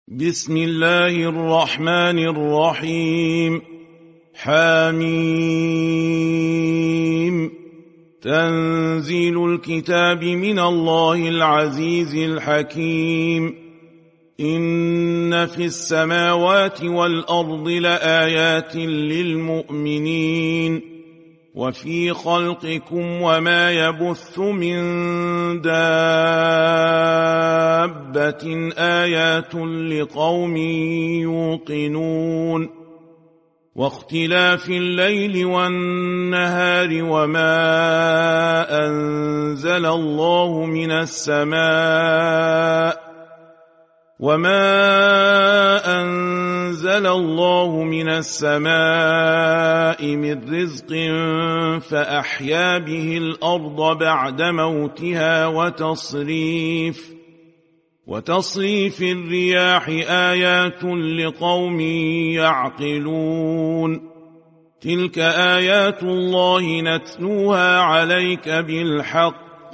بسم الله الرحمن الرحيم. حميم. تنزيل الكتاب من الله العزيز الحكيم. إن في السماوات والأرض لآيات للمؤمنين وفي خلقكم وما يبث من دابة آيات لقوم يوقنون واختلاف الليل والنهار وما أنزل الله من السماء من رزق فأحيا به الأرض بعد موتها وتصريف الرياح آيات لقوم يعقلون. تلك آيات الله نتلوها عليك بالحق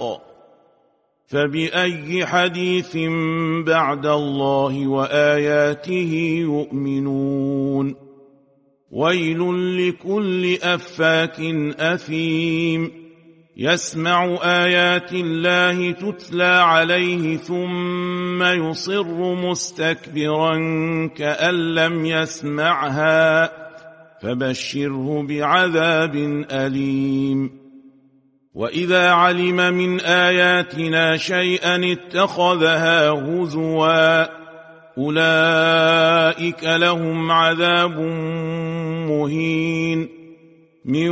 فبأي حديث بعد الله وآياته يؤمنون. ويل لكل أفاك أثيم يسمع آيات الله تتلى عليه ثم يصر مستكبرا كأن لم يسمعها فبشره بعذاب أليم. وإذا علم من آياتنا شيئا اتخذها هزوا أولئك لهم عذاب مهين من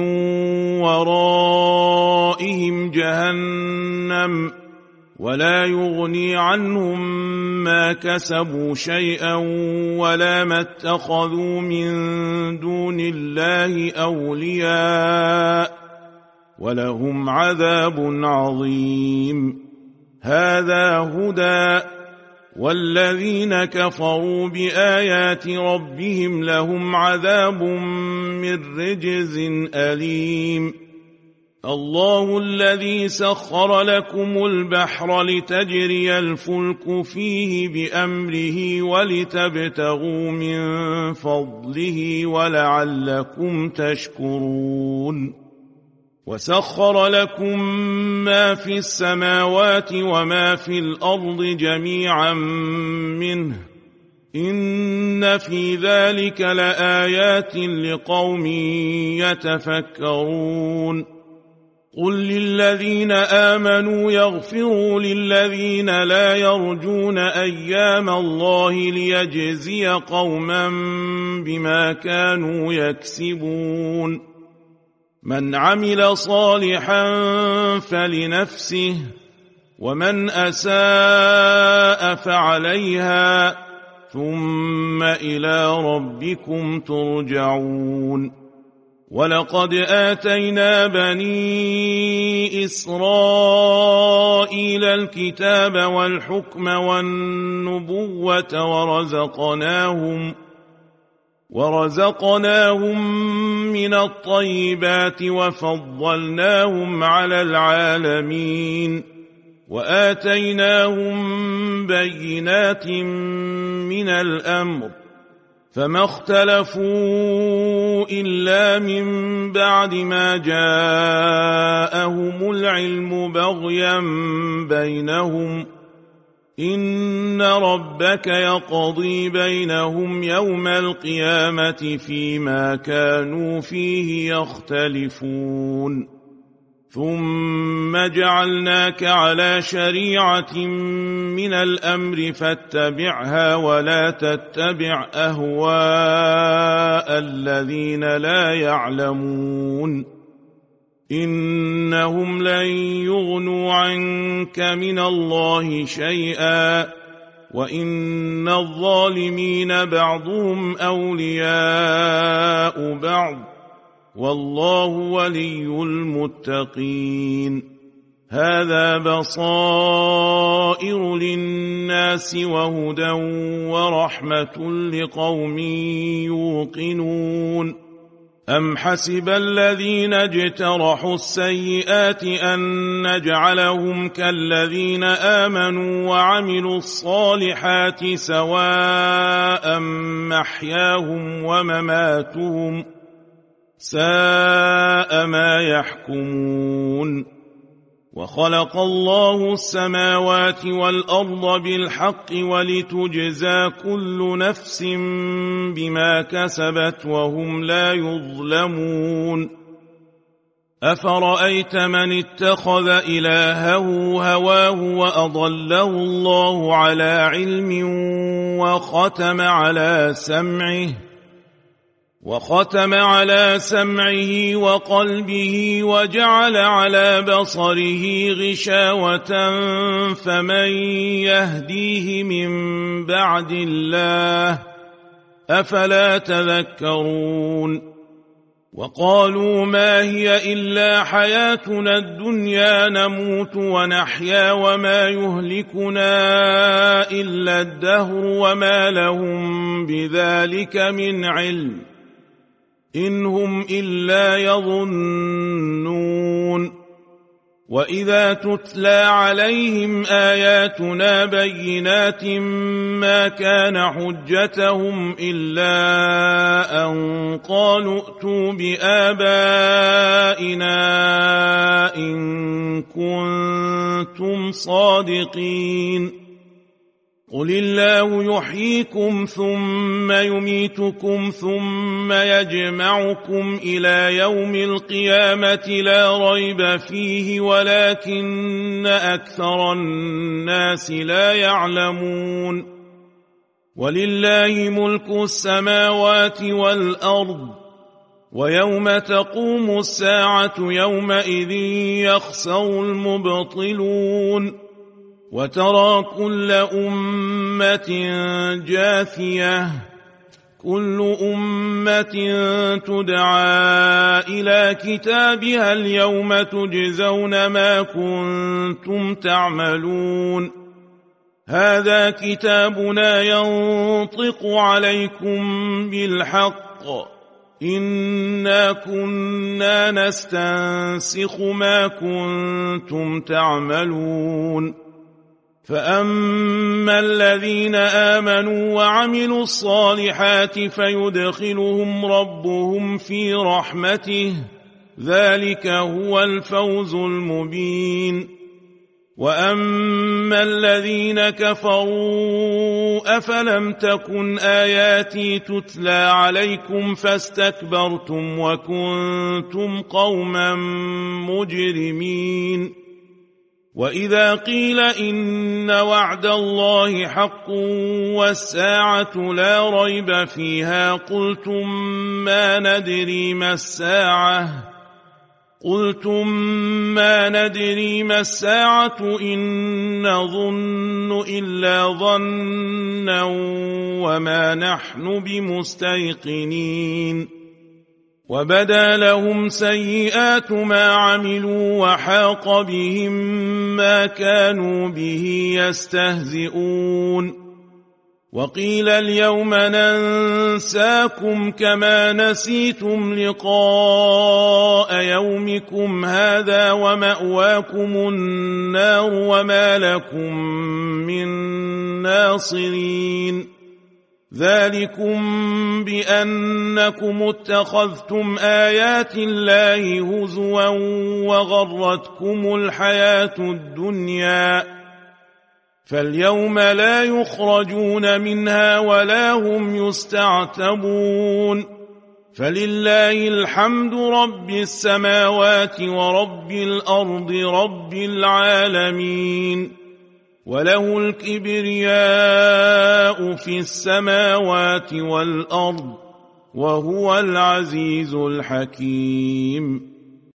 ورائهم جهنم ولا يغني عنهم ما كسبوا شيئا ولا ما اتخذوا من دون الله أولياء ولهم عذاب عظيم. هذا هدى والذين كفروا بآيات ربهم لهم عذاب من رجز أليم. الله الذي سخر لكم البحر لتجري الفلك فيه بأمره ولتبتغوا من فضله ولعلكم تشكرون. وسخر لكم ما في السماوات وما في الأرض جميعا منه إن في ذلك لآيات لقوم يتفكرون. قل للذين آمنوا يغفروا للذين لا يرجون أيام الله ليجزي قوما بما كانوا يكسبون. من عمل صالحا فلنفسه ومن أساء فعليها ثم إلى ربكم ترجعون. ولقد آتينا بني إسرائيل الكتاب والحكم والنبوة ورزقناهم من الطيبات وفضلناهم على العالمين وآتيناهم بينات من الأمر فما اختلفوا إلا من بعد ما جاءهم العلم بغيا بينهم إن ربك يقضي بينهم يوم القيامة فيما كانوا فيه يختلفون. ثم جعلناك على شريعة من الأمر فاتبعها ولا تتبع أهواء الذين لا يعلمون إنهم لن يغنوا عنك من الله شيئا وإن الظالمين بعضهم أولياء بعض والله ولي المتقين. هذا بصائر للناس وهدى ورحمة لقوم يوقنون. أم حسب الذين اجترحوا السيئات أن نجعلهم كالذين آمنوا وعملوا الصالحات سواء محياهم ومماتهم ساء ما يحكمون وخلق الله السماوات والأرض بالحق ولتجزى كل نفس بما كسبت وهم لا يظلمون أفرأيت من اتخذ إلهه هواه وأضله الله على علم وختم على سمعه وقلبه وجعل على بصره غشاوة فمن يهديه من بعد الله أفلا تذكرون وقالوا ما هي إلا حياتنا الدنيا نموت ونحيا وما يهلكنا إلا الدهر وما لهم بذلك من علم إن هم إلا يظنون وإذا تتلى عليهم آياتنا بينات ما كان حجتهم إلا أن قالوا ائتوا بآبائنا إن كنتم صادقين قل الله يحييكم ثم يميتكم ثم يجمعكم إلى يوم القيامة لا ريب فيه ولكن أكثر الناس لا يعلمون ولله ملك السماوات والأرض ويوم تقوم الساعة يومئذ يخسر المبطلون وترى كل أمة جاثية كل أمة تدعى إلى كتابها اليوم تجزون ما كنتم تعملون هذا كتابنا ينطق عليكم بالحق إنا كنا نستنسخ ما كنتم تعملون فأما الذين آمنوا وعملوا الصالحات فيدخلهم ربهم في رحمته ذلك هو الفوز المبين وأما الذين كفروا أفلم تكن آياتي تتلى عليكم فاستكبرتم وكنتم قوما مجرمين وإذا قيل إن وعد الله حق والساعة لا ريب فيها قلتم ما ندري ما الساعة إن نظن إلا ظنا وما نحن بمستيقنين وبدا لهم سيئات ما عملوا وحاق بهم ما كانوا به يستهزئون وقيل اليوم ننساكم كما نسيتم لقاء يومكم هذا ومأواكم النار وما لكم من ناصرين ذلكم بأنكم اتخذتم آيات الله هزوا وغرتكم الحياة الدنيا فاليوم لا يخرجون منها ولا هم يستعتبون فلله الحمد رب السماوات ورب الأرض رب العالمين وله الكبرياء في السماوات والأرض وهو العزيز الحكيم